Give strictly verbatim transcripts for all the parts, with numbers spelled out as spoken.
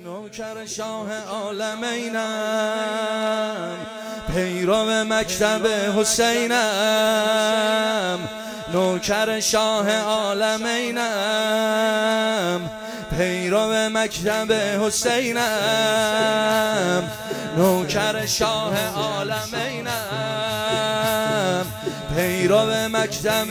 نوکر شاه عالمینم، پیرو مکتب حسینم. نوکر شاه عالمینم، پیرو مکتب حسینم. نوکر شاه عالمینم، پیرو مکتب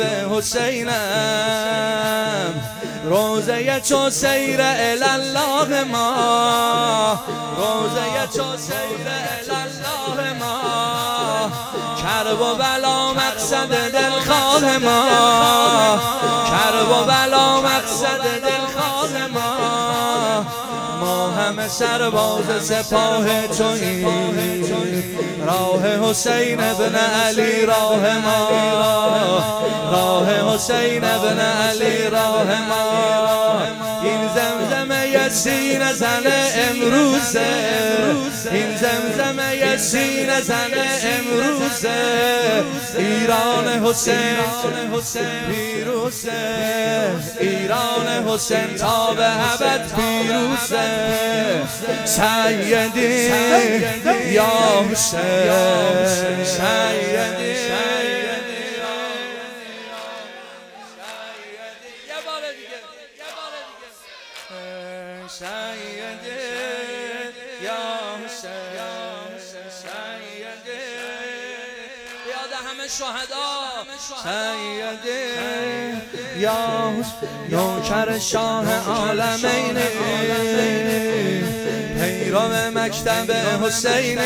حسینم. روزه چو سیر الله ما، روزه چو سیر الله ما. کرب و بلا مقصد دلخواه ما، کرب و بلا مقصد دلخواه ما. ما همه سرباز سپاه توییم، راه حسین ابن علی راه ما، راه حسین ابن علی راه ما. این زمزمه سینه زنه امروزه، این زمزمه سینه زنه امروزه. ایران حسین پیروزه، ایران حسین تا به ابد پیروزه. سیدی یا حسین، سیدی سیدی یا حسین، سیدی یاد همه شهدا. سیدی یا حسین، نوکر شاه عالمین، پیرو مکتب حسین.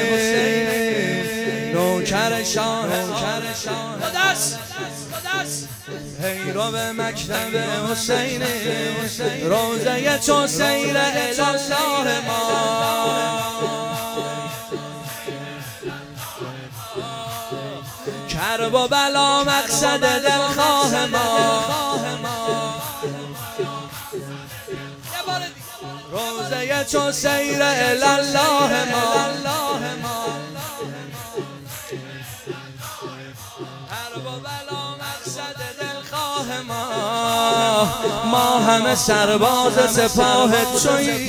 نوکر شاه خداست، پیرو مکتب حسین. روزه چو سیر الله ما، کرب و بلا مقصد دلخواه ما. روزه چو سیر الله ما، کرب و بلا مقصد دلخواه ما. ما همه سرباز سپاه توییم،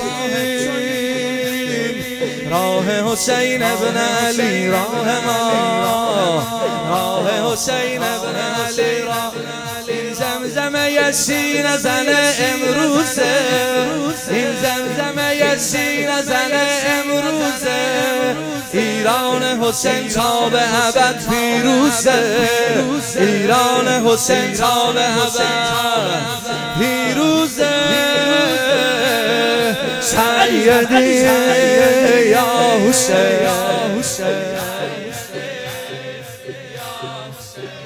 راه حسین ابن علی راه ما، راه حسین ابن علی راه. این زمزمه سینه زنه امروزه، این زمزمه سینه زنه امروزه. ایران حسین تا به ابد پیروزه، ایران حسین تا به ابد پیروزه. سیدی یا حسین،